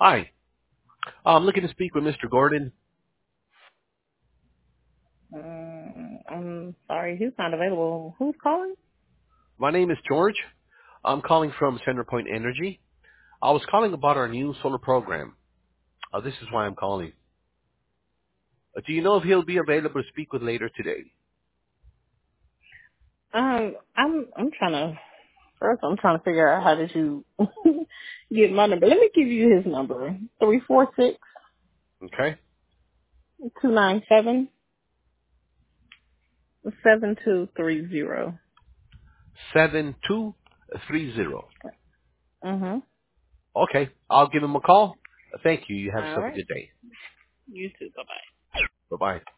Hi. I'm looking to speak with Mr. Gordon. I'm sorry, he's not available. Who's calling? My name is George. I'm calling from Centerpoint Energy. I was calling about our new solar program. This is why I'm calling. Do you know if he'll be available to speak with later today? I'm trying to first. I'm trying to figure out how did you get my number. Let me give you his number: Okay. 346-297-7230. 7230. Mhm. Okay. I'll give him a call. Thank you. You have All yourself a right. good day. You too. Bye bye. Bye-bye.